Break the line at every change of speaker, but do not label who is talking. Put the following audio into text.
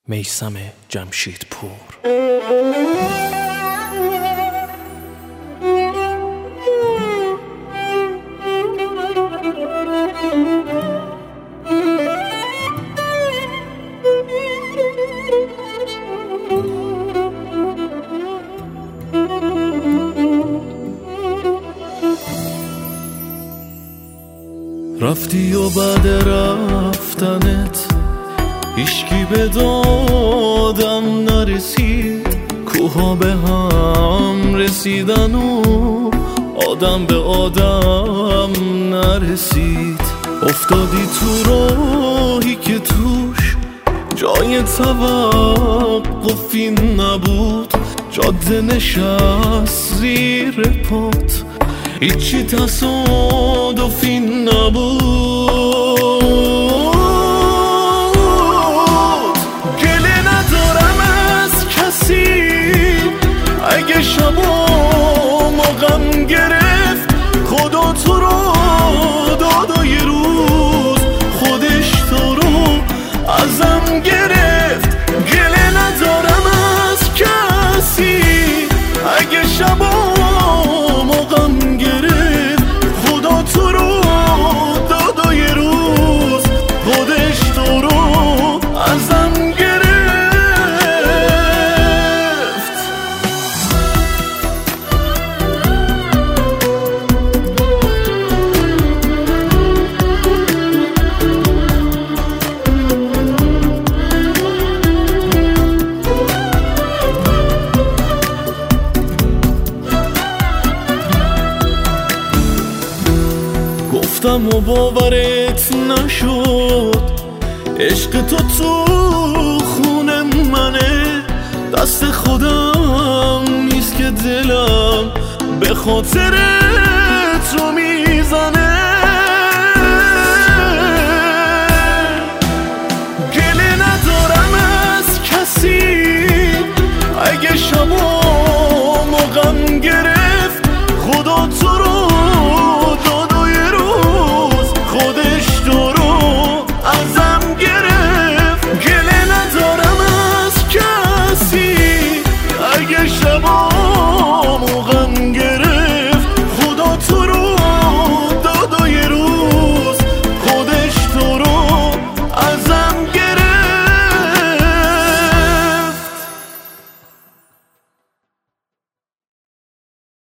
میثم جمشیدپور.
رفتی و بعد رفتنت هیچکی به دادم نرسید، کوها به هم رسیدن و آدم به آدم نرسید. افتادی تو راهی که توش جای توقفی نبود، جاده نشست زیر پات، هیچی تصادفی نبود. گله ندارم از کسی اگه شبام غم گرفت، خدا تو رو داد و یه روز خودش تو رو ازم گرفت. گله ندارم از کسی اگه شبام غم گرفت، خدا تو رو داد و یه روز خودش تو رو ازم گرفت. گفتم و باورت نشد، عشق تو خون منه، دست خودم نیست که دلم به خاطر